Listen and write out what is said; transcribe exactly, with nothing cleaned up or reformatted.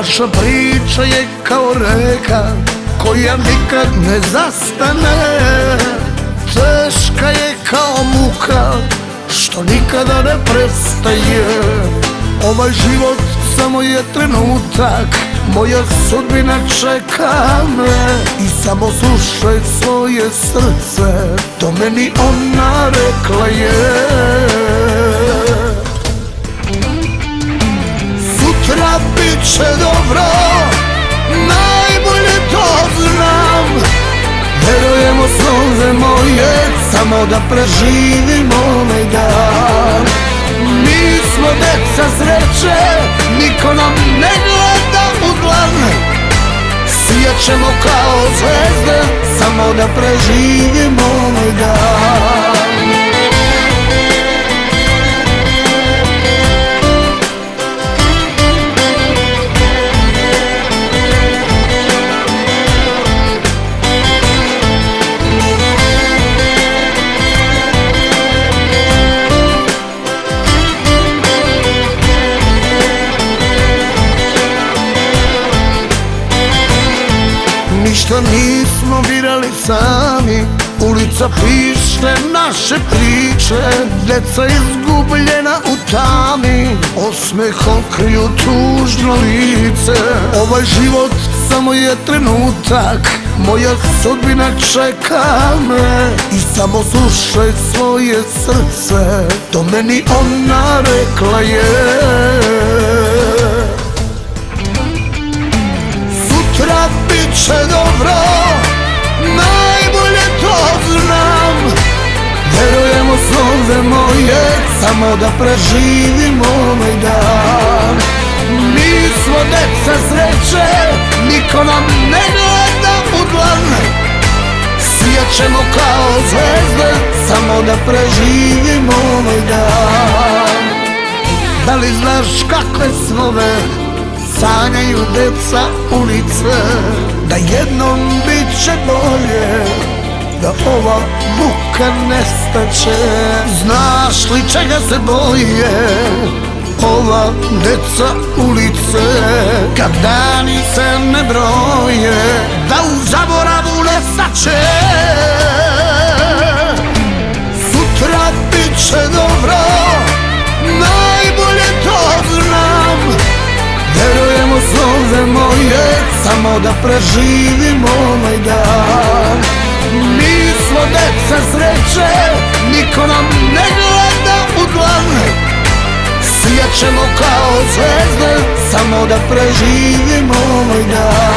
Naša priča je kao reka koja nikad ne zastane. Teška je kao muka što nikada ne prestaje. Ovaj život samo je trenutak, moja sudbina čeka me. I samo slušaj svoje srce, to meni ona rekla je. Sutra bit će dobro, najbolje to znam. Verujemo suze moje, samo da preživimo ovaj dan. Mi smo deca sreće, niko nam ne gleda u dlan. Sijat ćemo kao zvezde, samo da preživimo ovaj dan. Ništa nismo birali sami, ulica piše naše priče. Deca izgubljena u tami, osmehom kriju tužno lice. Ovaj život samo je trenutak, moja sudbina čeka me. I samo slušaj svoje srce, to meni ona rekla je. Sutra bit će dobro, najbolje to znam. Verujemo suze moje, samo da preživimo ovaj dan. Mi smo deca sreće, niko nam ne gleda u dlan. Sijat ćemo kao zvezde, samo da preživimo ovaj dan. Da li znaš kakve snove sanjaju deca ulice? Da jednom bit će bolje, da ova muka nestaće. Znaš li čega se boje ova deca ulice? Kad dani se ne broje, da u zaboravu nestaće. Sutra bit će dobro, najbolje to znam. Verujemo suze moje, samo da preživimo ovaj dan. Mi smo deca sreće, niko nam ne gleda u dlan. Sijat ćemo kao zvezde, samo da preživimo ovaj dan.